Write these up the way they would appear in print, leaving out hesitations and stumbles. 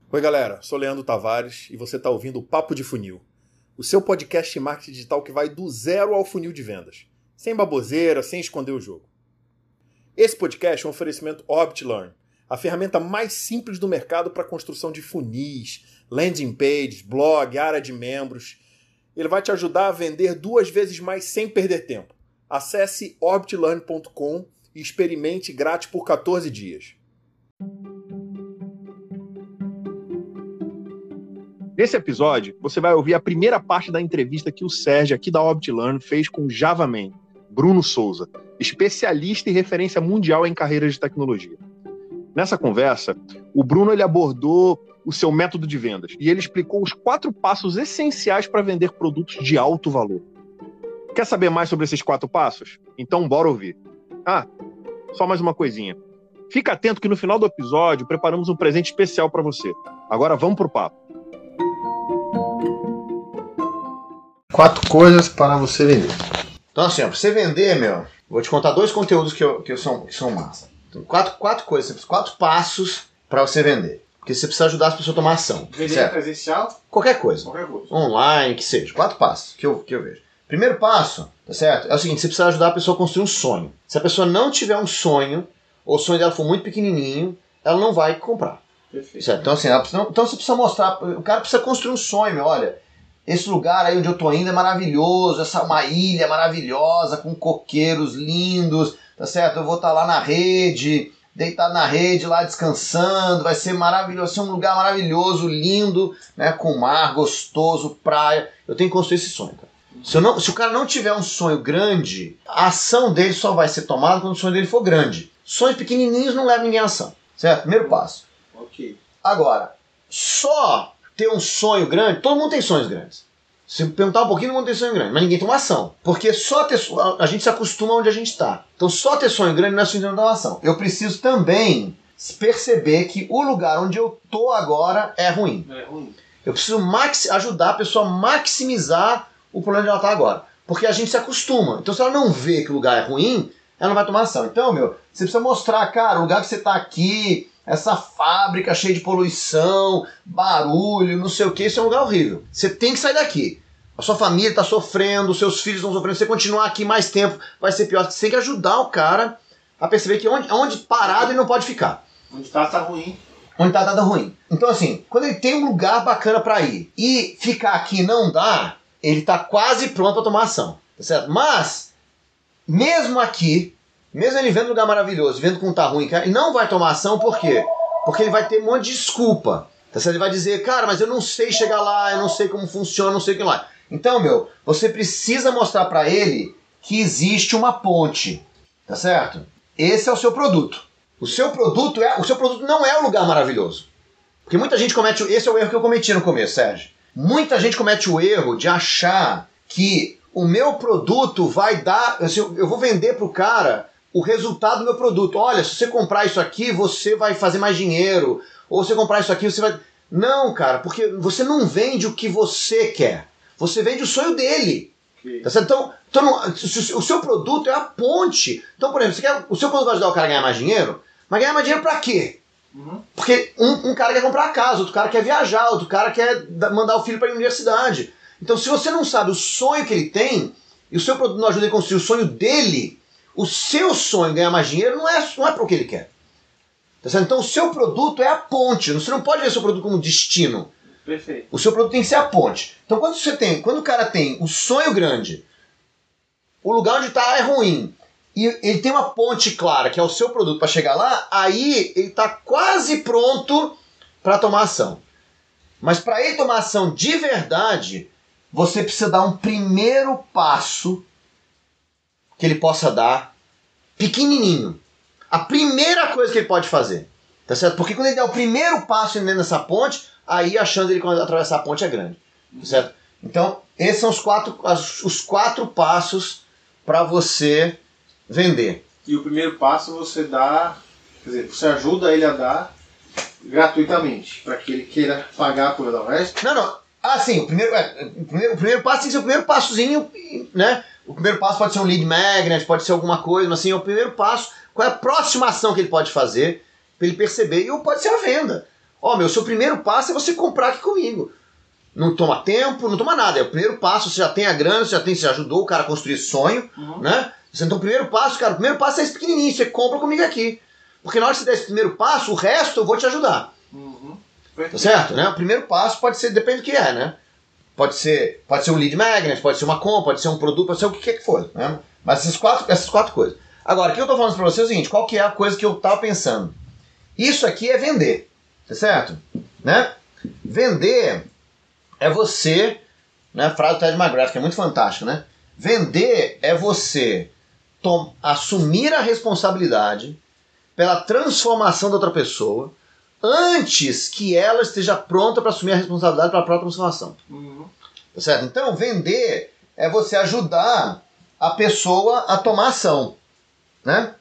Oi galera, sou Leandro Tavares e você está ouvindo o Papo de Funil, o seu podcast de marketing digital que vai do zero ao funil de vendas, sem baboseira, sem esconder o jogo. Esse podcast é um oferecimento OrbitLearn, a ferramenta mais simples do mercado para a construção de funis, landing pages, blog, área de membros. Ele vai te ajudar a vender 2 vezes mais sem perder tempo. Acesse orbitlearn.com e experimente grátis por 14 dias. Nesse episódio, você vai ouvir a primeira parte da entrevista que o Sérgio, aqui da OrbitLearn, fez com o Javaman, Bruno Souza, especialista e referência mundial em carreiras de tecnologia. Nessa conversa, o Bruno abordou o seu método de vendas e ele explicou os 4 passos essenciais para vender produtos de alto valor. Quer saber mais sobre esses 4 passos? Então bora ouvir. Só mais uma coisinha. Fica atento que no final do episódio preparamos um presente especial para você. Agora vamos pro papo. 4 coisas para você vender. Então assim, pra você vender, vou te contar 2 conteúdos que são massa. Então, 4 coisas, 4 passos para você vender. Porque você precisa ajudar as pessoas a tomar ação. Vender presencial? Qualquer coisa. Online, que seja. 4 passos que eu vejo. Primeiro passo, tá certo? É o seguinte, você precisa ajudar a pessoa a construir um sonho. Se a pessoa não tiver um sonho, ou o sonho dela for muito pequenininho, ela não vai comprar. Perfeito. Certo? Então assim, então você precisa mostrar, o cara precisa construir um sonho, olha. Esse lugar aí onde eu tô indo é maravilhoso, essa é uma ilha maravilhosa, com coqueiros lindos, tá certo? Eu vou estar lá na rede, deitado na rede, lá descansando, vai ser maravilhoso, vai ser um lugar maravilhoso, lindo, né? Com mar, gostoso, praia. Eu tenho que construir esse sonho, cara. Se o cara não tiver um sonho grande, a ação dele só vai ser tomada quando o sonho dele for grande. Sonhos pequenininhos não levam ninguém à ação, certo? Primeiro passo. Ok. Agora, só ter um sonho grande, todo mundo tem sonhos grandes. Se perguntar um pouquinho, todo mundo tem sonho grande, mas ninguém toma ação. Porque só ter a gente se acostuma onde a gente está. Então só ter sonho grande não é suficiente para tomar ação. Eu preciso também perceber que o lugar onde eu tô agora é ruim. É ruim. Eu preciso ajudar a pessoa a maximizar o problema onde ela está agora. Porque a gente se acostuma. Então se ela não vê que o lugar é ruim, ela não vai tomar ação. Então, você precisa mostrar, cara, o lugar que você está aqui, essa fábrica cheia de poluição, barulho, não sei o que, isso é um lugar horrível. Você tem que sair daqui. A sua família está sofrendo, os seus filhos estão sofrendo, se você continuar aqui mais tempo, vai ser pior. Você tem que ajudar o cara a perceber que onde parado ele não pode ficar. Onde está, tá ruim. Onde tá ruim. Então assim, quando ele tem um lugar bacana para ir e ficar aqui não dá, ele está quase pronto para tomar ação. Tá certo? Mas, mesmo aqui, mesmo ele vendo um lugar maravilhoso, vendo como tá ruim, cara, ele não vai tomar ação, por quê? Porque ele vai ter um monte de desculpa. Tá certo? Ele vai dizer, cara, mas eu não sei chegar lá, eu não sei como funciona, eu não sei o que lá. Então, você precisa mostrar para ele que existe uma ponte. Tá certo? Esse é o seu produto. O seu produto não é o lugar maravilhoso. Porque muita gente comete, esse é o erro que eu cometi no começo, Sérgio. Muita gente comete o erro de achar que o meu produto vai dar, eu vou vender pro cara o resultado do meu produto. Olha, se você comprar isso aqui, você vai fazer mais dinheiro. Ou se você comprar isso aqui, você vai... Não, cara, porque você não vende o que você quer. Você vende o sonho dele. Okay. Tá certo? Então o seu produto é a ponte. Então, por exemplo, o seu produto vai ajudar o cara a ganhar mais dinheiro, mas ganhar mais dinheiro pra quê? Uhum. Porque um cara quer comprar casa, outro cara quer viajar, outro cara quer mandar o filho para a universidade. Então, se você não sabe o sonho que ele tem, e o seu produto não ajuda ele a construir o sonho dele, o seu sonho ganhar mais dinheiro não é para o que ele quer. Tá certo? Então o seu produto é a ponte. Você não pode ver o seu produto como destino. Perfeito. O seu produto tem que ser a ponte. Então quando o cara tem o sonho grande, o lugar onde está é ruim, e ele tem uma ponte clara, que é o seu produto para chegar lá, aí ele está quase pronto para tomar ação. Mas para ele tomar ação de verdade, você precisa dar um primeiro passo que ele possa dar pequenininho. A primeira coisa que ele pode fazer. Tá certo? Porque quando ele der o primeiro passo dentro dessa ponte, aí a chance dele quando atravessar a ponte é grande. Tá certo? Então, esses são os 4 passos para você vender. E o primeiro passo você dá, quer dizer, você ajuda ele a dar gratuitamente, para que ele queira pagar por o resto? Não. Sim, o primeiro passo tem que ser o primeiro passozinho, né? O primeiro passo pode ser um lead magnet, pode ser alguma coisa, mas assim, é o primeiro passo. Qual é a próxima ação que ele pode fazer para ele perceber? E pode ser a venda. Ó, meu, seu primeiro passo é você comprar aqui comigo. Não toma tempo, não toma nada. É o primeiro passo, você já tem a grana, você já ajudou o cara a construir esse sonho, né? Então o primeiro passo, cara, o primeiro passo é esse pequenininho, você compra comigo aqui. Porque na hora que você der esse primeiro passo, o resto eu vou te ajudar. Tá certo? Né? O primeiro passo pode ser, depende do que é, né? Pode ser um lead magnet, pode ser uma compra, pode ser um produto, pode ser o que quer que for, né? Mas essas quatro coisas. Agora, o que eu tô falando pra você é o seguinte, qual que é a coisa que eu tava pensando? Isso aqui é vender, tá certo? Né? Vender é você, né? A frase do Ted McGrath, que é muito fantástica, né? Vender é você assumir a responsabilidade pela transformação da outra pessoa antes que ela esteja pronta para assumir a responsabilidade pela própria transformação. Tá certo? Então, vender é você ajudar a pessoa a tomar ação, né?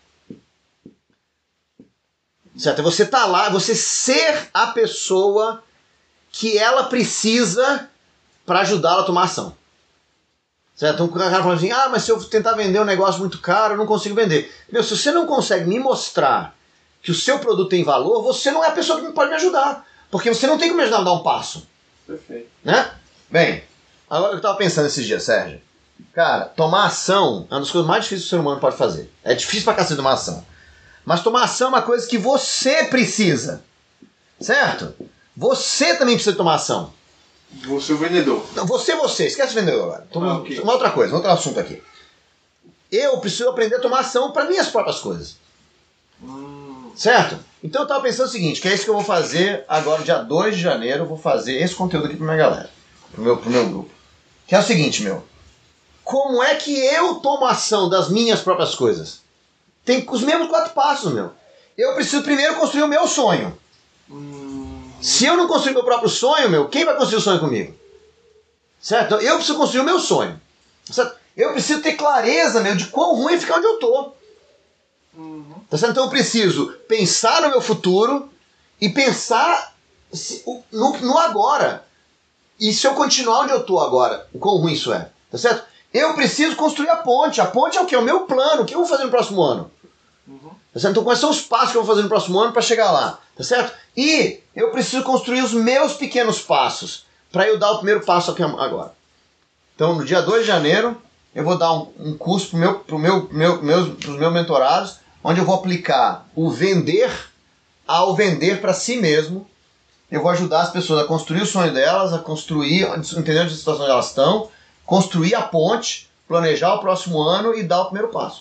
Certo? É você estar lá, você ser a pessoa que ela precisa para ajudá-la a tomar ação. Certo? Então o cara fala assim, mas se eu tentar vender um negócio muito caro, eu não consigo vender. Meu, se você não consegue me mostrar que o seu produto tem valor, você não é a pessoa que pode me ajudar. Porque você não tem como me ajudar a dar um passo. Perfeito. Né? Bem, agora eu estava pensando esses dias, Sérgio. Cara, tomar ação é uma das coisas mais difíceis que o ser humano pode fazer. É difícil pra cacete tomar ação. Mas tomar ação é uma coisa que você precisa. Certo? Você também precisa tomar ação. Você é o vendedor. Não, você. Esquece o vendedor agora. Okay. Uma outra coisa, outro assunto aqui. Eu preciso aprender a tomar ação para minhas próprias coisas. Certo? Então eu estava pensando o seguinte, que é isso que eu vou fazer agora, dia 2 de janeiro, eu vou fazer esse conteúdo aqui pra minha galera. Pro meu grupo. Que é o seguinte, meu. Como é que eu tomo ação das minhas próprias coisas? Tem os mesmos 4 passos, meu. Eu preciso primeiro construir o meu sonho. Se eu não construir meu próprio sonho, meu, quem vai construir o sonho comigo? Certo? Eu preciso construir o meu sonho. Certo? Eu preciso ter clareza, meu, de quão ruim é ficar onde eu tô. Tá certo? Então eu preciso pensar no meu futuro e pensar no agora. E se eu continuar onde eu tô agora, o quão ruim isso é. Tá certo? Eu preciso construir a ponte. A ponte é o quê? O meu plano. O que eu vou fazer no próximo ano? Tá certo? Então quais são os passos que eu vou fazer no próximo ano para chegar lá? Tá certo? E eu preciso construir os meus pequenos passos para eu dar o primeiro passo aqui agora. Então no dia 2 de janeiro eu vou dar um curso para os meus mentorados, onde eu vou aplicar o vender ao vender para si mesmo. Eu vou ajudar as pessoas a construir o sonho delas, a construir, entender a situação onde elas estão, construir a ponte, planejar o próximo ano e dar o primeiro passo.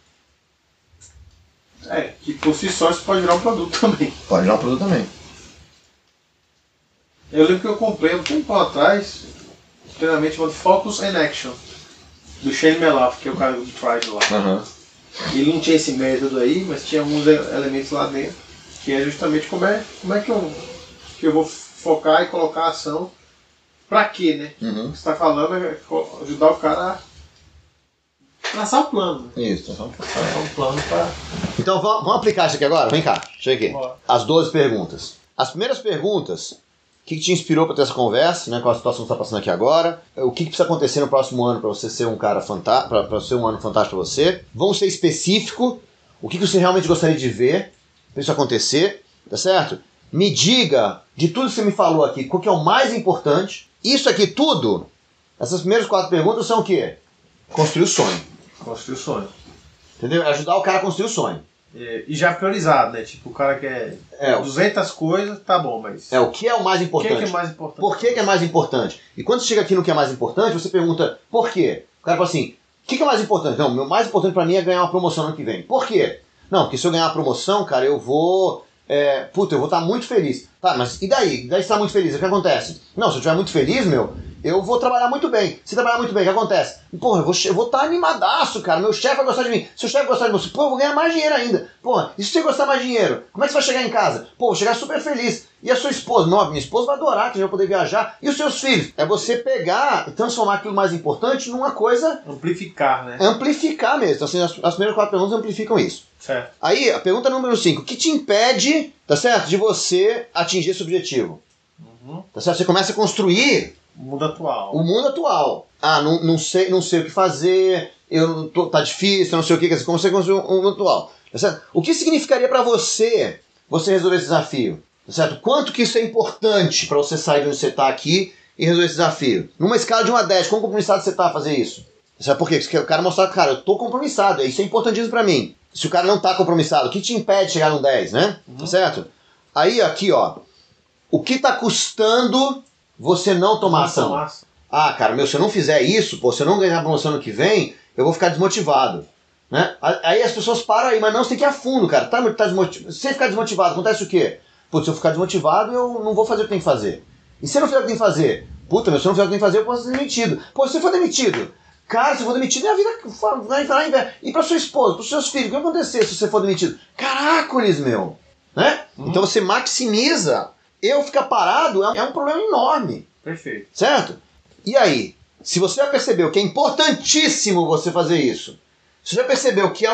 Que por si só isso pode virar um produto também. Pode virar um produto também. Eu lembro que eu comprei um tempo atrás um treinamento chamado Focus and Action, do Shane Melaf, que é o cara do Tribe lá. Ele não tinha esse método aí, mas tinha alguns elementos lá dentro, que é justamente como é que eu vou focar e colocar a ação. Pra quê, né? O que você está falando é ajudar o cara a traçar o plano. Isso, traçar um plano para... Então vamos aplicar isso aqui agora? Vem cá, chega aqui. Bora. As 12 perguntas. As primeiras perguntas, o que te inspirou para ter essa conversa, né? Qual a situação que está passando aqui agora? O que precisa acontecer no próximo ano para você ser um cara fantástico, para ser um ano fantástico para você? Vamos ser específico. O que você realmente gostaria de ver para isso acontecer, tá certo? Me diga, de tudo que você me falou aqui, qual que é o mais importante. Isso aqui tudo, essas primeiras 4 perguntas são o quê? Construir o sonho. Construir o sonho. Entendeu? Ajudar o cara a construir o sonho. E já priorizado, né? Tipo, o cara quer 200 coisas, tá bom, mas... O que é o mais importante? O que é mais importante? Por que é mais importante? E quando você chega aqui no que é mais importante, você pergunta, por quê? O cara fala assim, o que é mais importante? Não, o mais importante pra mim é ganhar uma promoção no ano que vem. Por quê? Não, porque se eu ganhar uma promoção, cara, eu vou... eu vou estar muito feliz. Tá, mas e daí? Daí você tá muito feliz, o que acontece? Não, se eu estiver muito feliz, meu, eu vou trabalhar muito bem. Se trabalhar muito bem, o que acontece? Porra, eu vou estar animadaço, cara. Meu chefe vai gostar de mim. Se o chefe gostar de você, pô, eu vou ganhar mais dinheiro ainda. Porra, e se você gostar mais de dinheiro? Como é que você vai chegar em casa? Pô, vou chegar super feliz. E a sua esposa? Não, minha esposa vai adorar, que a gente vai poder viajar. E os seus filhos? É você pegar e transformar aquilo mais importante numa coisa... Amplificar, né? Amplificar mesmo. Então, assim, as primeiras 4 perguntas amplificam isso. Certo. Aí, a pergunta número 5. O que te impede, tá certo, de você atingir esse objetivo? Tá certo? Você começa a construir... O mundo atual. O mundo atual. Não sei o que fazer, tá difícil, não sei o que, quer dizer, como você construir o mundo atual. Tá certo? O que significaria para você resolver esse desafio? certo? Quanto que isso é importante para você sair de onde você está aqui e resolver esse desafio? Numa escala de 1 a 10, quão compromissado você está a fazer isso? Sabe por quê? Porque o cara mostrar, cara, eu tô compromissado, isso é importantíssimo para mim. Se o cara não tá compromissado, o que te impede de chegar no 10, né? Certo? Aí, aqui, ó, o que tá custando você não tomar ação? Ah, cara, se eu não fizer isso, se eu não ganhar a promoção no que vem, eu vou ficar desmotivado. Né? Aí as pessoas param aí, mas não, você tem que ir a fundo, cara. Tá desmotivado. Se você ficar desmotivado, acontece o quê? Putz, se eu ficar desmotivado, eu não vou fazer o que tem que fazer. E se eu não fizer o que tem que fazer? Puta, se eu não fizer o que tem que fazer, eu posso ser demitido. Pô, se você for demitido, cara, se eu for demitido, minha vida vai entrar em pé. E pra sua esposa, pros seus filhos, o que vai acontecer se você for demitido? Caracoles, meu! Né? Então você maximiza. Eu ficar parado é um problema enorme. Perfeito. Certo? E aí? Se você já percebeu que é importantíssimo você fazer isso, você já percebeu que é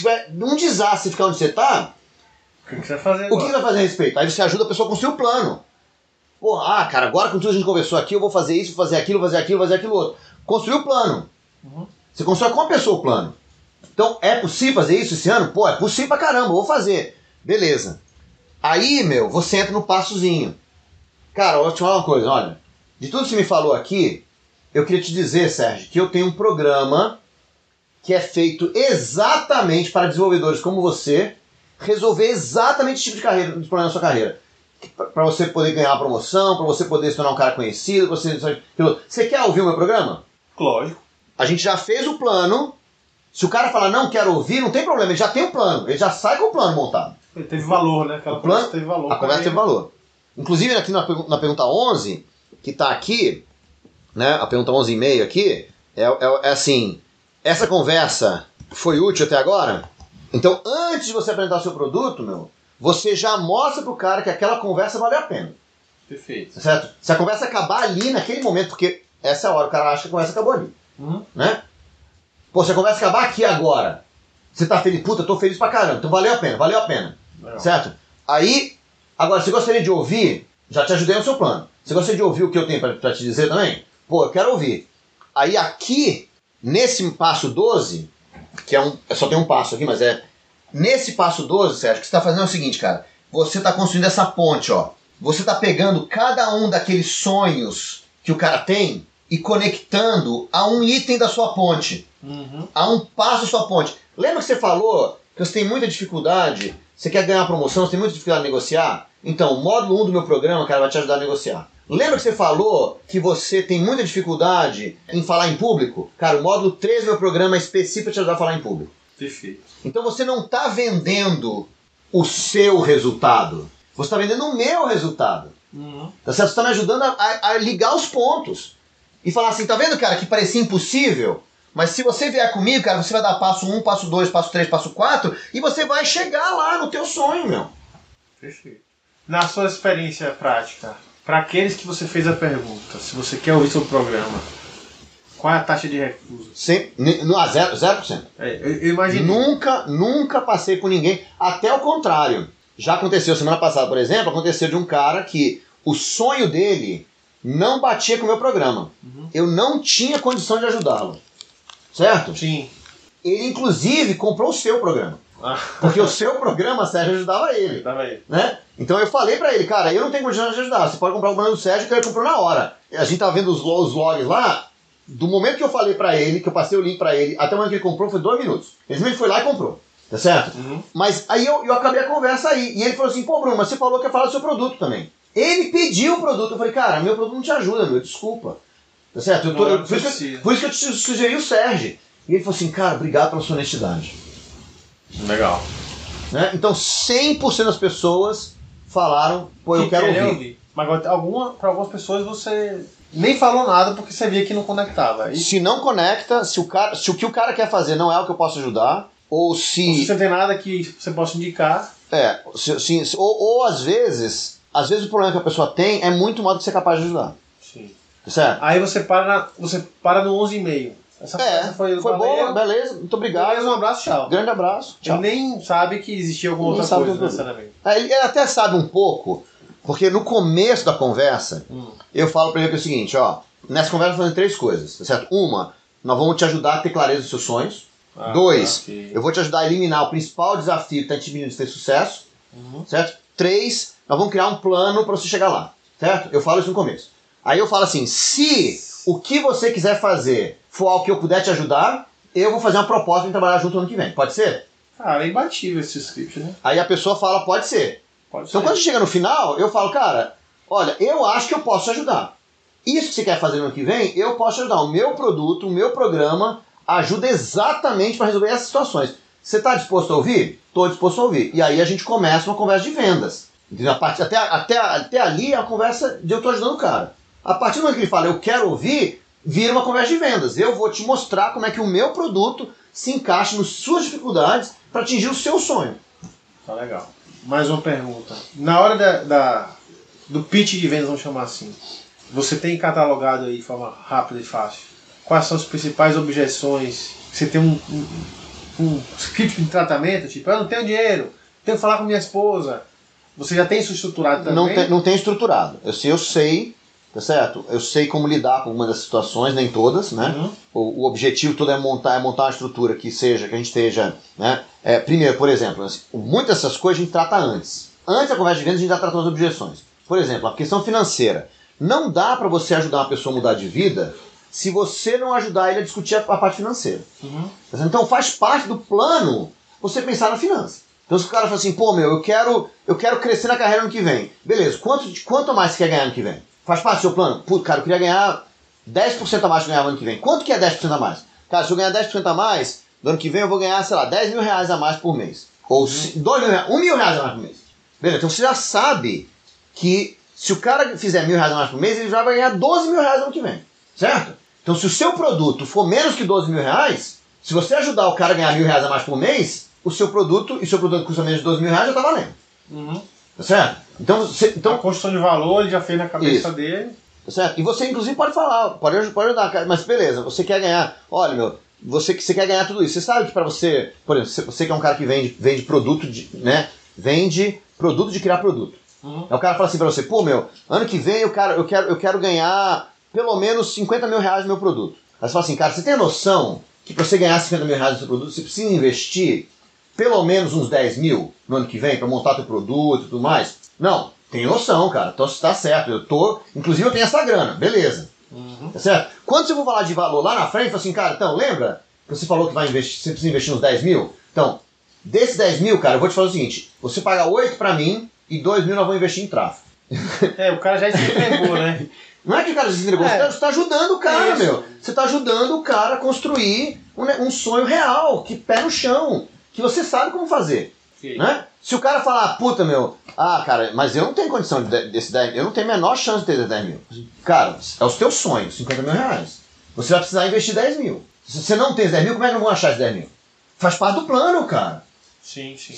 um desastre ficar onde você está, o que você vai fazer agora? O que você vai fazer a respeito? Aí você ajuda a pessoa a construir o plano. Pô, cara, agora com tudo que a gente conversou aqui, eu vou fazer isso, vou fazer aquilo, vou fazer aquilo, vou fazer aquilo outro. Construir o plano. Você constrói com a pessoa o plano. Então, é possível fazer isso esse ano? Pô, é possível pra caramba, eu vou fazer. Beleza. Aí, você entra no passozinho. Cara, eu vou te falar uma coisa, olha. De tudo que você me falou aqui, eu queria te dizer, Sérgio, que eu tenho um programa que é feito exatamente para desenvolvedores como você resolver exatamente esse tipo de problema na sua carreira. Para você poder ganhar uma promoção, para você poder se tornar um cara conhecido, pra você quer ouvir o meu programa? Lógico. A gente já fez o plano. Se o cara falar não quero ouvir, não tem problema, ele já tem o plano, ele já sai com o plano montado. Ele teve valor, né? Aquela conversa teve valor. A conversa teve valor. Inclusive aqui na pergunta 11, que está aqui, né, a pergunta 11,5 aqui, é assim, essa conversa foi útil até agora? Então, antes de você apresentar o seu produto, você já mostra pro cara que aquela conversa valeu a pena. Perfeito. Certo? Se a conversa acabar ali, naquele momento, porque essa é a hora, o cara acha que a conversa acabou ali. Né? Pô, se a conversa acabar aqui agora, você tá feliz, puta, eu tô feliz pra caramba, então valeu a pena. Legal. Certo? Aí, agora, você gostaria de ouvir, já te ajudei no seu plano, você gostaria de ouvir o que eu tenho pra te dizer também? Pô, eu quero ouvir. Aí aqui, nesse passo 12, que só tem um passo aqui, mas nesse passo 12, Sérgio, o que você tá fazendo é o seguinte, cara, você tá construindo essa ponte, ó. Você tá pegando cada um daqueles sonhos que o cara tem e conectando a um item da sua ponte. A um passo da sua ponte. Lembra que você falou que você tem muita dificuldade, você quer ganhar uma promoção, você tem muita dificuldade de negociar? Então, o módulo 1 do meu programa, cara, vai te ajudar a negociar. Lembra que você falou que você tem muita dificuldade em falar em público? Cara, o módulo 3 do meu programa é específico para te ajudar a falar em público. Perfeito. Então você não está vendendo o seu resultado. Você está vendendo o meu resultado. Tá certo? Você está me ajudando a ligar os pontos. E falar assim, tá vendo, cara, que parecia impossível? Mas se você vier comigo, cara, você vai dar passo 1, passo 2, passo 3, passo 4 e você vai chegar lá no teu sonho, Perfeito. Na sua experiência prática, para aqueles que você fez a pergunta, se você quer ouvir sobre o programa, qual é a taxa de recusa? 0%. Eu imagino. Nunca passei por ninguém. Até o contrário. Já aconteceu semana passada, por exemplo, aconteceu de um cara que o sonho dele não batia com o meu programa. Eu não tinha condição de ajudá-lo. Certo? Sim. Ele, inclusive, comprou o seu programa. Porque o seu programa, Sérgio, ajudava ele. Né? Então eu falei pra ele, cara, eu não tenho condição de ajudar. Você pode comprar o programa do Sérgio que ele comprou na hora. A gente tá vendo os logs lá. Do momento que eu falei pra ele, que eu passei o link pra ele, até o momento que ele comprou, foi 2 minutos. Ele simplesmente foi lá e comprou. Tá certo? Mas aí eu acabei a conversa aí. E ele falou assim, pô, Bruno, mas você falou que ia falar do seu produto também. Ele pediu o produto. Eu falei, cara, meu produto não te ajuda, desculpa. Tá certo? Por isso que eu te sugeri o Sérgio. E ele falou assim, cara, obrigado pela sua honestidade. Legal. Né? Então 100% das pessoas falaram, pô, eu quero ouvir. Mas para algumas pessoas você nem falou nada porque você via que não conectava. Se não conecta, se o que o cara quer fazer não é o que eu posso ajudar, ou se você tem nada que você possa indicar. Ou às vezes o problema que a pessoa tem é muito maior do que você é capaz de ajudar. Sim. Certo? Aí você para no 11,5. Essa foi boa, beleza, muito obrigado. Beleza, um abraço, tchau. Grande abraço, tchau. Ele nem sabe que existia alguma outra coisa, necessariamente. Ele até sabe um pouco, porque no começo da conversa, eu falo pra ele que é o seguinte, ó, nessa conversa eu vou fazer 3 coisas, tá certo? 1, nós vamos te ajudar a ter clareza dos seus sonhos. 2, eu vou te ajudar a eliminar o principal desafio que tá te impedindo de ter sucesso. Certo? 3, nós vamos criar um plano para você chegar lá, certo? Eu falo isso no começo. Aí eu falo assim, se o que você quiser fazer for algo que eu puder te ajudar, eu vou fazer uma proposta para trabalhar junto no ano que vem. Pode ser? Cara, é imbatível esse script, né? Aí a pessoa fala, pode ser. Então quando chega no final, eu falo, cara, olha, eu acho que eu posso te ajudar. Isso que você quer fazer no ano que vem, eu posso te ajudar. O meu produto, o meu programa ajuda exatamente para resolver essas situações. Você está disposto a ouvir? Estou disposto a ouvir. E aí a gente começa uma conversa de vendas. Até ali é a conversa de eu estou ajudando o cara. A partir do momento que ele fala, eu quero ouvir, vira uma conversa de vendas. Eu vou te mostrar como é que o meu produto se encaixa nas suas dificuldades para atingir o seu sonho. Tá legal. Mais uma pergunta. Na hora do pitch de vendas, vamos chamar assim, você tem catalogado aí de forma rápida e fácil quais são as principais objeções? Você tem um script de tratamento, tipo, eu não tenho dinheiro, tenho que falar com minha esposa. Você já tem isso estruturado também? Não tem estruturado. Eu sei, tá certo? Eu sei como lidar com algumas das situações, nem todas, né? Uhum. O objetivo todo é montar uma estrutura que a gente esteja, né? Primeiro, por exemplo, assim, muitas dessas coisas a gente trata antes. Antes da conversa de vendas a gente já tratou as objeções. Por exemplo, a questão financeira. Não dá para você ajudar uma pessoa a mudar de vida se você não ajudar ele a discutir a parte financeira. Uhum. Então faz parte do plano você pensar na finança. Então se o cara fala assim, pô meu, eu quero crescer na carreira no que vem. Beleza, quanto mais você quer ganhar no que vem? Faz parte do seu plano? Pô, cara, eu queria ganhar 10% a mais que eu ganhava no que vem. Quanto que é 10% a mais? Cara, se eu ganhar 10% a mais, no ano que vem eu vou ganhar, sei lá, 10 mil reais a mais por mês. Ou 2 mil reais, 1 mil reais a mais por mês. Beleza, então você já sabe que se o cara fizer 1.000 reais a mais por mês, ele já vai ganhar 12 mil reais no ano que vem. Certo? Então se o seu produto for menos que 12 mil reais, se você ajudar o cara a ganhar 1.000 reais a mais por mês, o seu produto custa menos de 12 mil reais, já tá valendo. Uhum. Tá certo? Então, a construção de valor ele já fez na cabeça dele. Tá certo? E você inclusive pode falar, pode ajudar, mas beleza, você quer ganhar, olha meu, você quer ganhar tudo isso. Você sabe que para você, por exemplo, você que é um cara que vende produto, vende produto de criar produto. Uhum. Aí o cara fala assim pra você, pô meu, ano que vem eu quero ganhar pelo menos 50 mil reais no meu produto. Aí você fala assim, cara, você tem a noção que para você ganhar 50 mil reais no seu produto, você precisa investir pelo menos uns 10 mil no ano que vem para montar teu produto e tudo mais? Não, tem noção, cara, então você tá certo, inclusive eu tenho essa grana, beleza. Uhum. Tá certo? Quando você for falar de valor lá na frente, fala assim, cara, então lembra que você falou que você precisa investir uns 10 mil? Então, desses 10 mil, cara, eu vou te falar o seguinte, você paga 8 pra mim, e 2 mil nós vamos investir em tráfego. O cara já se entregou, né? Não é que o cara se entregou, você está ajudando o cara, meu. Você está ajudando o cara a construir um sonho real, que pé no chão, que você sabe como fazer. Né? Se o cara falar, puta, meu, cara, mas eu não tenho condição desse 10 mil, eu não tenho a menor chance de ter 10 mil. Cara, é os teus sonhos, 50 mil reais. Você vai precisar investir 10 mil. Se você não tem 10 mil, como é que não vão achar esses 10 mil? Faz parte do plano, cara. Sim, sim.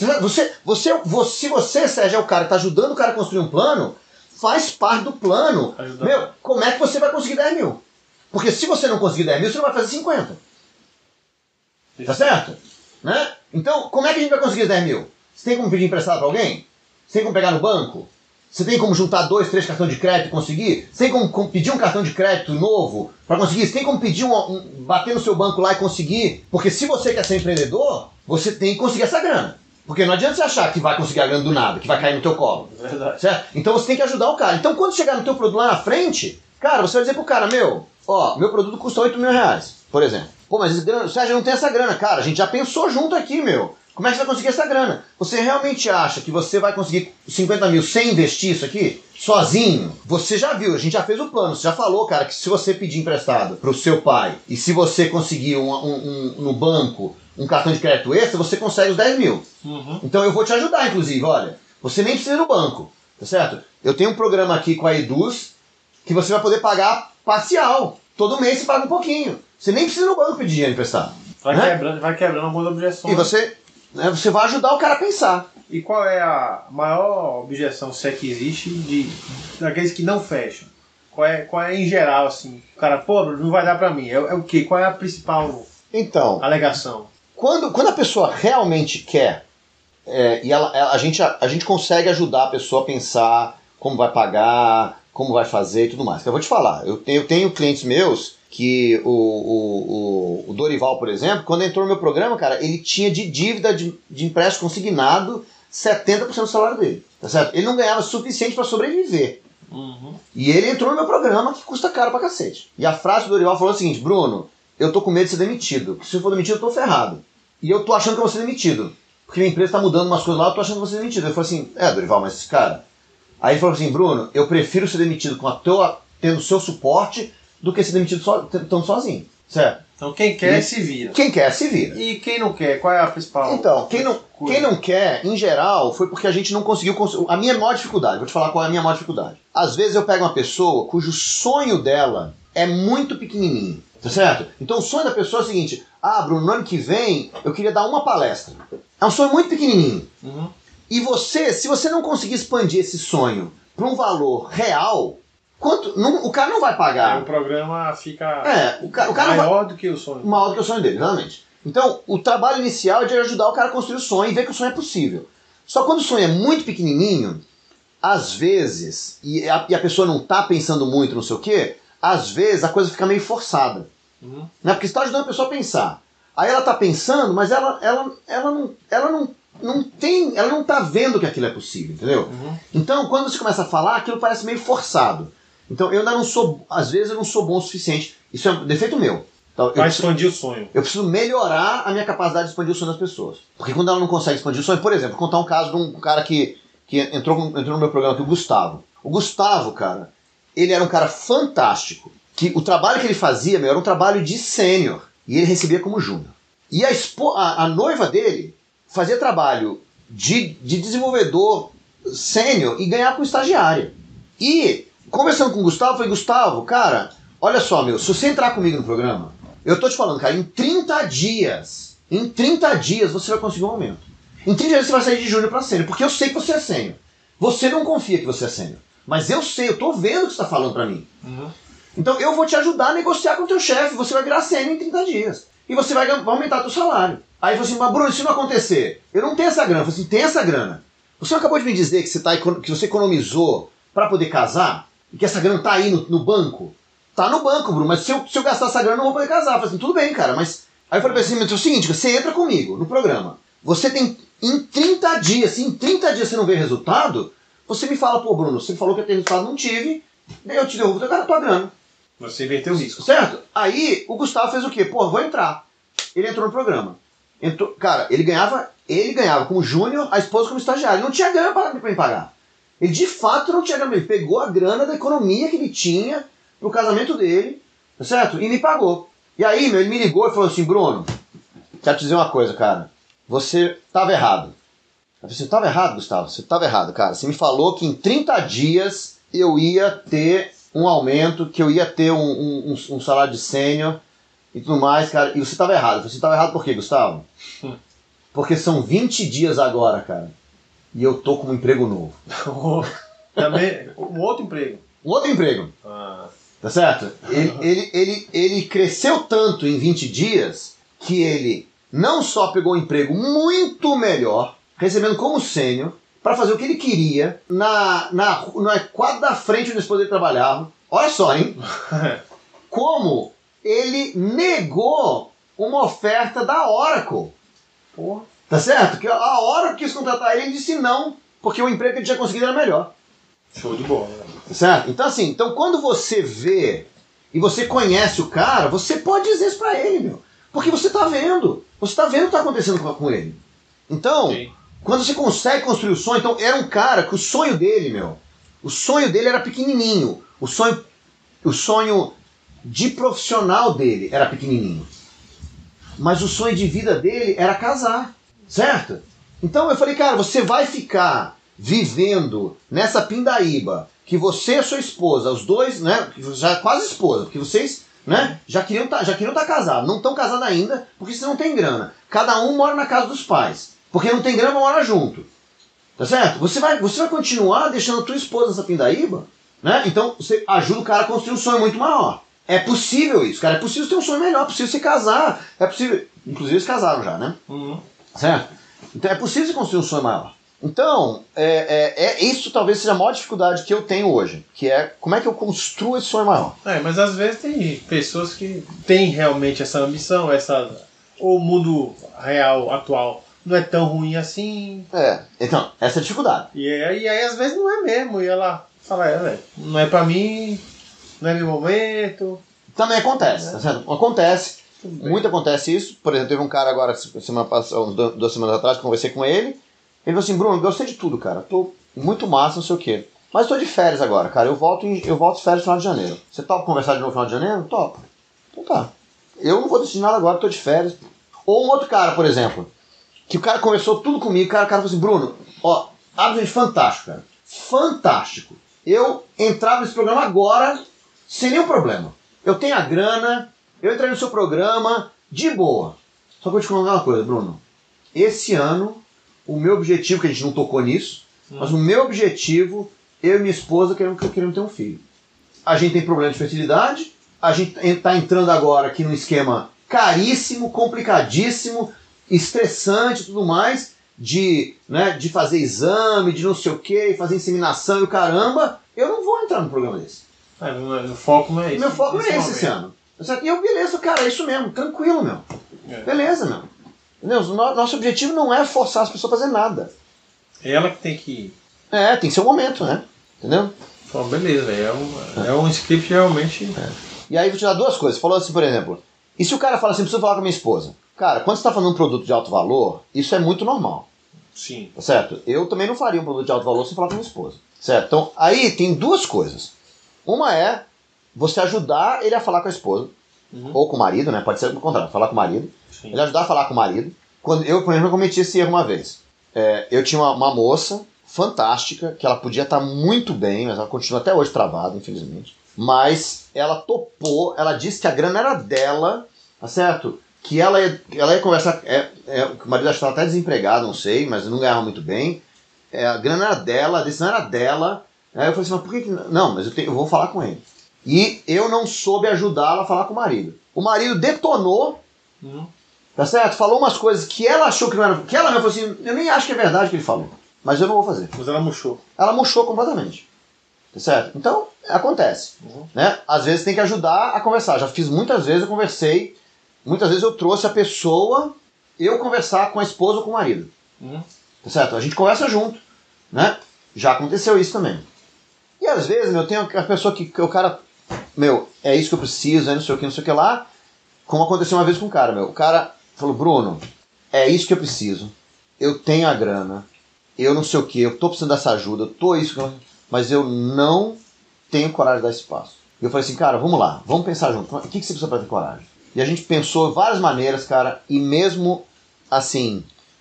Se você, Sérgio, é o cara que está ajudando o cara a construir um plano, faz parte do plano. Meu, como é que você vai conseguir 10 mil? Porque se você não conseguir 10 mil, você não vai fazer 50. Tá certo? Né? Então, como é que a gente vai conseguir os 10 mil? Você tem como pedir emprestado para alguém? Você tem como pegar no banco? Você tem como juntar 2, 3 cartões de crédito e conseguir? Você tem como pedir um cartão de crédito novo para conseguir? Você tem como pedir bater no seu banco lá e conseguir? Porque se você quer ser empreendedor, você tem que conseguir essa grana. Porque não adianta você achar que vai conseguir a grana do nada, que vai cair no teu colo. Verdade. Certo? Então você tem que ajudar o cara. Então quando chegar no teu produto lá na frente, cara, você vai dizer pro cara, meu produto custa 8 mil reais, por exemplo. Pô, mas o Sérgio não tem essa grana. Cara, a gente já pensou junto aqui, meu. Como é que você vai conseguir essa grana? Você realmente acha que você vai conseguir 50 mil sem investir isso aqui? Sozinho? Você já viu, a gente já fez o plano. Você já falou, cara, que se você pedir emprestado pro seu pai e se você conseguir no banco um cartão de crédito extra, você consegue os 10 mil. Uhum. Então eu vou te ajudar, inclusive. Olha, você nem precisa ir no banco, tá certo? Eu tenho um programa aqui com a Eduz que você vai poder pagar parcial. Todo mês você paga um pouquinho. Você nem precisa ir no banco pedir dinheiro emprestado. Vai quebrando algumas objeções. E você vai ajudar o cara a pensar. E qual é a maior objeção, se é que existe, daqueles que não fecham? Qual é em geral, assim? O cara, pô, não vai dar pra mim. É o quê? Qual é a principal alegação? Quando a pessoa realmente quer, e a gente consegue ajudar a pessoa a pensar como vai pagar, como vai fazer e tudo mais. Eu vou te falar, eu tenho clientes meus que o Dorival, por exemplo, quando entrou no meu programa, cara, ele tinha de dívida de empréstimo consignado 70% do salário dele. Tá certo? Ele não ganhava o suficiente para sobreviver. E ele entrou no meu programa que custa caro pra cacete. E a frase do Dorival falou o seguinte: Bruno, eu tô com medo de ser demitido. Se eu for demitido, eu tô ferrado. E eu tô achando que eu vou ser demitido. Porque minha empresa tá mudando umas coisas lá, eu tô achando que eu vou ser demitido. Ele falou assim, Dorival, mas cara... Aí ele falou assim, Bruno, eu prefiro ser demitido com tendo o seu suporte do que ser demitido tão sozinho. Certo? Então quem quer, se vira. Quem quer, se vira. E quem não quer, qual é a principal? Então, quem não quer, em geral, foi porque a gente não conseguiu... A minha maior dificuldade, vou te falar qual é a minha maior dificuldade. Às vezes eu pego uma pessoa cujo sonho dela é muito pequenininho. Tá certo? Então o sonho da pessoa é o seguinte: Bruno, no ano que vem eu queria dar uma palestra. É um sonho muito pequenininho. E se você não conseguir expandir esse sonho para um valor real, o cara não vai pagar. O programa fica o cara maior do que o sonho. Maior do que o sonho dele, exatamente. Então o trabalho inicial é de ajudar o cara a construir o sonho e ver que o sonho é possível. Só quando o sonho é muito pequenininho, às vezes, e a pessoa não tá pensando muito, não sei o quê, às vezes a coisa fica meio forçada. Né? Porque você está ajudando a pessoa a pensar. Aí ela está pensando, mas ela não tá vendo que aquilo é possível, entendeu? Então, quando você começa a falar, aquilo parece meio forçado. Então, eu ainda não sou, às vezes eu não sou bom o suficiente. Isso é um defeito meu. Então, vai expandir o sonho. Eu preciso melhorar a minha capacidade de expandir o sonho das pessoas. Porque quando ela não consegue expandir o sonho, por exemplo, vou contar um caso de um cara que entrou no meu programa aqui, o Gustavo. O Gustavo, cara, ele era um cara fantástico. Que o trabalho que ele fazia, era um trabalho de sênior. E ele recebia como júnior. E a noiva dele fazia trabalho de desenvolvedor sênior e ganhava com estagiária. E, conversando com o Gustavo, eu falei, Gustavo, cara, olha só, se você entrar comigo no programa, eu tô te falando, cara, em 30 dias você vai conseguir um aumento. Em 30 dias você vai sair de júnior para sênior, porque eu sei que você é sênior. Você não confia que você é sênior. Mas eu sei, eu tô vendo o que você tá falando para mim. Então eu vou te ajudar a negociar com o teu chefe, você vai virar sênior em 30 dias. E você vai aumentar teu salário. Aí ele falou assim, mas Bruno, se não acontecer, eu não tenho essa grana. Eu falei assim, tem essa grana. Você não acabou de me dizer que você economizou para poder casar? E que essa grana tá aí no banco? Tá no banco, Bruno, mas se eu gastar essa grana eu não vou poder casar. Eu falei assim, tudo bem, cara, mas... Aí eu falei assim, mas é o seguinte, você entra comigo no programa. Você tem, em 30 dias, se em 30 dias você não vê resultado, você me fala, pô Bruno, você falou que ia ter resultado, não tive, daí eu te devolvo a tua grana. Você inverteu o risco. Certo? Aí o Gustavo fez o quê? Pô, vou entrar. Ele entrou no programa. Cara, ele ganhava como júnior, a esposa como estagiária. Ele não tinha grana para me pagar. Ele de fato não tinha grana. Ele pegou a grana da economia que ele tinha pro casamento dele, tá certo? E me pagou. E aí, ele me ligou e falou assim, Bruno, quero te dizer uma coisa, cara. Você estava errado. Eu falei, você estava errado, Gustavo? Você estava errado, cara. Você me falou que em 30 dias eu ia ter um aumento, que eu ia ter um salário de sênior e tudo mais, cara. E você estava errado. Você estava errado por quê, Gustavo? Porque são 20 dias agora, cara. E eu tô com um emprego novo. Também, um outro emprego. Um outro emprego. Tá certo? Ele cresceu tanto em 20 dias que ele não só pegou um emprego muito melhor, recebendo como sênior, para fazer o que ele queria na quadra da frente onde a esposa dele trabalhava. Olha só, hein? Como ele negou uma oferta da Oracle. Porra. Tá certo? Que a Oracle quis contratar ele disse não, porque o emprego que ele tinha conseguido era melhor. Show de bola. Tá certo? Então assim, quando você vê e você conhece o cara, você pode dizer isso pra ele, Porque você tá vendo. Você tá vendo o que tá acontecendo com ele. Então... Sim. Quando você consegue construir o sonho, então era um cara que o sonho dele, o sonho dele era pequenininho. O sonho de profissional dele era pequenininho. Mas o sonho de vida dele era casar, certo? Então eu falei, cara, você vai ficar vivendo nessa pindaíba que você e a sua esposa, os dois, né, já quase esposa, porque vocês, né, já queriam estar casados, não estão casados ainda, porque vocês não têm grana. Cada um mora na casa dos pais. Porque não tem grana pra morar junto. Tá certo? Você vai continuar deixando a tua esposa nessa pindaíba, né? Então você ajuda o cara a construir um sonho muito maior. É possível isso, cara. É possível ter um sonho melhor. É possível você casar. É possível... Inclusive eles casaram já, né? Certo? Então é possível você construir um sonho maior. Então, isso talvez seja a maior dificuldade que eu tenho hoje. Que é como é que eu construo esse sonho maior. Mas às vezes tem pessoas que têm realmente essa ambição, ou o mundo real, atual, não é tão ruim assim. Então, essa é a dificuldade. E aí às vezes não é mesmo. E ela fala, velho, não é pra mim, não é meu momento. Também acontece, tá certo? Acontece. Muito acontece isso. Por exemplo, teve um cara agora, semana passada, 2 semanas atrás, que conversei com ele. Ele falou assim, Bruno, gostei de tudo, cara. Tô muito massa, não sei o quê. Mas tô de férias agora, cara. Eu volto de férias no final de janeiro. Você topa conversar de novo no final de janeiro? Topa. Então tá. Eu não vou decidir nada agora, tô de férias. Ou um outro cara, por exemplo, que o cara conversou tudo comigo. O cara falou assim, Bruno, ó, absolutamente fantástico, cara. Fantástico. Eu entrava nesse programa agora, sem nenhum problema. Eu tenho a grana, eu entrei no seu programa, de boa. Só que eu vou te contar uma coisa, Bruno. Esse ano, o meu objetivo, que a gente não tocou nisso, mas o meu objetivo, eu e minha esposa queremos ter um filho. A gente tem problema de fertilidade, a gente está entrando agora aqui num esquema caríssimo, complicadíssimo, estressante e tudo mais, de fazer exame, de não sei o que, fazer inseminação e o caramba. Eu não vou entrar num programa desse. Meu foco não é esse. Meu foco não é esse ano. E eu, beleza, cara, é isso mesmo, tranquilo, meu. Beleza, meu. Entendeu? Nosso objetivo não é forçar as pessoas a fazer nada. É ela que tem que... Tem que ser o momento, né? Entendeu? Pô, beleza, é um script realmente... E aí vou te dar 2 coisas. Você falou assim, por exemplo, e se o cara fala assim, preciso falar com a minha esposa? Cara, quando você está falando um produto de alto valor, isso é muito normal. Sim. Certo? Eu também não faria um produto de alto valor sem falar com a minha esposa. Certo? Então, aí tem 2 coisas. Uma é você ajudar ele a falar com a esposa, ou com o marido, né? Pode ser o contrário, falar com o marido. Sim. Ele ajudar a falar com o marido. Quando eu, por exemplo, cometi esse erro uma vez. Eu tinha uma moça fantástica, que ela podia estar muito bem, mas ela continua até hoje travada, infelizmente. Mas ela topou, ela disse que a grana era dela, tá certo? Que ela ia conversar, o marido estava até desempregado, não sei, mas não ganhava muito bem. A grana era dela, a decisão era dela. Aí eu falei assim, mas por que não, mas eu vou falar com ele. E eu não soube ajudá-la a falar com o marido. O marido detonou, tá certo? Falou umas coisas que ela achou que não era... Que ela mesmo falou assim, eu nem acho que é verdade o que ele falou, mas eu não vou fazer. Mas ela murchou. Ela murchou completamente. Tá certo? Então, acontece. Né? Às vezes tem que ajudar a conversar. Já fiz muitas vezes, eu conversei. Muitas vezes eu trouxe a pessoa, eu conversar com a esposa ou com o marido. Tá certo? A gente conversa junto. Né? Já aconteceu isso também. E às vezes, tem a pessoa que o cara... é isso que eu preciso, não sei o que lá. Como aconteceu uma vez com o cara, O cara falou, Bruno, é isso que eu preciso. Eu tenho a grana. Eu não sei o que, eu tô precisando dessa ajuda. Eu tô isso... Mas eu não tenho coragem de dar esse passo. E eu falei assim, cara, vamos lá, vamos pensar junto. O que você precisa para ter coragem? E a gente pensou várias maneiras, cara, e mesmo assim,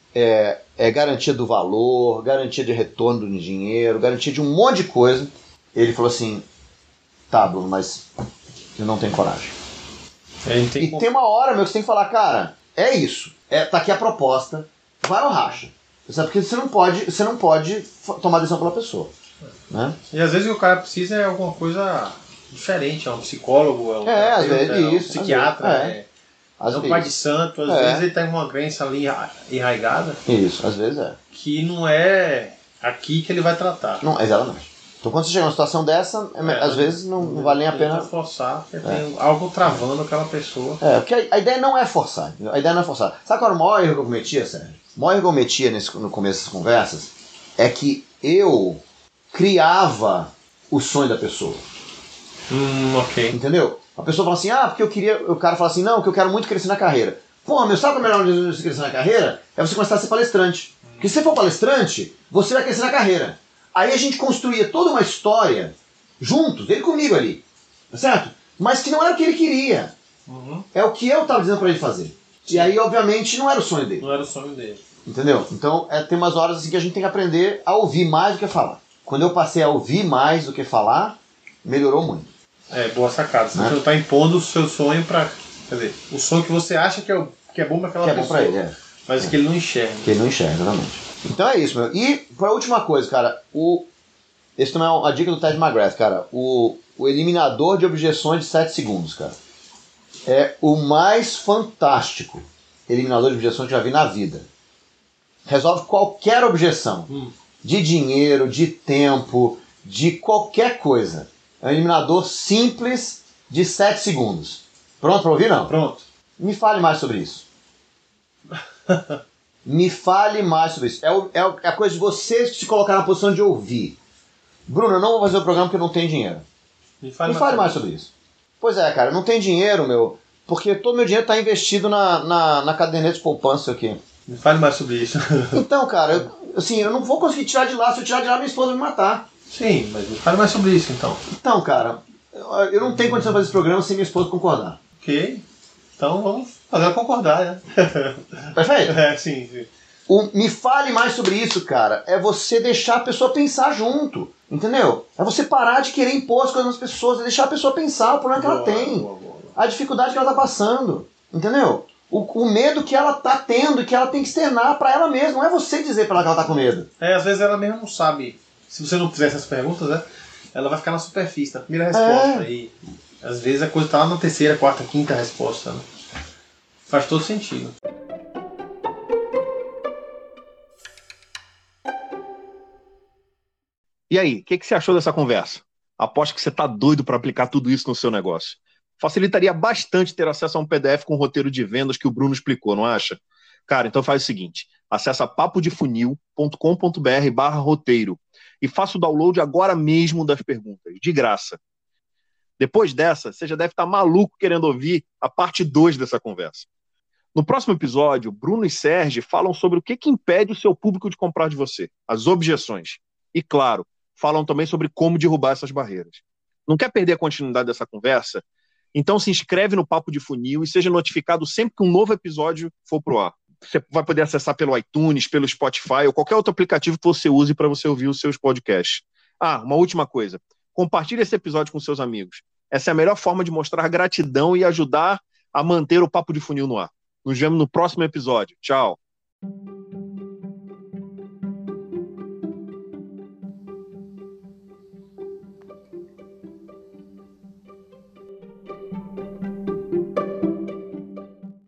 garantia do valor, garantia de retorno do dinheiro, garantia de um monte de coisa. Ele falou assim, tá, Bruno, mas eu não tenho coragem. E tem uma hora, que você tem que falar, cara, é isso, tá aqui a proposta, vai ou racha. Sabe? Porque você não pode tomar decisão pela pessoa. Né? E às vezes o cara precisa é alguma coisa diferente, é um psicólogo, às vezes, um psiquiatra, às um pai de santo, às vezes ele tem uma crença ali enraigada. Isso, às vezes que não é aqui que ele vai tratar. Não, exatamente. Então quando você chega numa situação dessa, às vezes não vale nem a pena forçar, porque tem algo travando aquela pessoa. Porque a ideia não é forçar. A ideia não é forçar. Sabe qual era o maior erro que eu cometia, Sérgio? O maior erro que eu cometia no começo das conversas é que eu criava o sonho da pessoa. Ok. Entendeu? A pessoa fala assim, porque eu queria... O cara fala assim, não, que eu quero muito crescer na carreira. Porra, sabe qual é a melhor maneira de você crescer na carreira? É você começar a ser palestrante. Porque se você for palestrante, você vai crescer na carreira. Aí a gente construía toda uma história juntos, ele comigo ali. Tá certo? Mas que não era o que ele queria. É o que eu estava dizendo para ele fazer. E aí, obviamente, não era o sonho dele. Não era o sonho dele. Entendeu? Então, tem umas horas assim que a gente tem que aprender a ouvir mais do que falar. Quando eu passei a ouvir mais do que falar, melhorou muito. Boa sacada. Você não está impondo o seu sonho para... Quer dizer, o sonho que você acha que é bom para aquela pessoa. Bom para ele, Mas que ele não enxerga. Que ele não enxerga, exatamente. Então é isso, meu. E, para a última coisa, cara, esse também é uma dica do Ted McGrath, cara. O eliminador de objeções de 7 segundos, cara. É o mais fantástico eliminador de objeções que eu já vi na vida. Resolve qualquer objeção. De dinheiro, de tempo, de qualquer coisa. É um eliminador simples de 7 segundos. Pronto para ouvir, não? Pronto. Me fale mais sobre isso. Me fale mais sobre isso. É a coisa de você se colocar na posição de ouvir. Bruno, eu não vou fazer o programa porque eu não tenho dinheiro. Me fale mais sobre isso. Pois é, cara, eu não tenho dinheiro, meu, porque todo meu dinheiro está investido na caderneta de poupança aqui. Me fale mais sobre isso. Então, cara, eu não vou conseguir tirar de lá. Se eu tirar de lá, minha esposa vai me matar. Sim, mas me fale mais sobre isso, então. Então, cara, eu não tenho condição de fazer esse programa sem minha esposa concordar. Ok. Então vamos fazer ela concordar, né? Perfeito? Sim. Me fale mais sobre isso, cara. É você deixar a pessoa pensar junto. Entendeu? É você parar de querer impor as coisas nas pessoas. É deixar a pessoa pensar o problema que ela tem. Boa. A dificuldade que ela tá passando. Entendeu? O medo que ela tá tendo e que ela tem que externar pra ela mesma. Não é você dizer pra ela que ela tá com medo. Às vezes ela mesmo não sabe. Se você não fizer essas perguntas, né? Ela vai ficar na superfície, na primeira resposta. E às vezes a coisa tá lá na terceira, quarta, quinta resposta. Né? Faz todo sentido. E aí, o que você achou dessa conversa? Aposto que você tá doido para aplicar tudo isso no seu negócio. Facilitaria bastante ter acesso a um PDF com o roteiro de vendas que o Bruno explicou, não acha? Cara, então faz o seguinte, acessa papodefunil.com.br/roteiro e faça o download agora mesmo das perguntas, de graça. Depois dessa, você já deve estar maluco querendo ouvir a parte 2 dessa conversa. No próximo episódio, Bruno e Sérgio falam sobre o que impede o seu público de comprar de você, as objeções. E, claro, falam também sobre como derrubar essas barreiras. Não quer perder a continuidade dessa conversa? Então se inscreve no Papo de Funil e seja notificado sempre que um novo episódio for pro ar. Você vai poder acessar pelo iTunes, pelo Spotify ou qualquer outro aplicativo que você use para você ouvir os seus podcasts. Uma última coisa. Compartilhe esse episódio com seus amigos. Essa é a melhor forma de mostrar gratidão e ajudar a manter o Papo de Funil no ar. Nos vemos no próximo episódio. Tchau!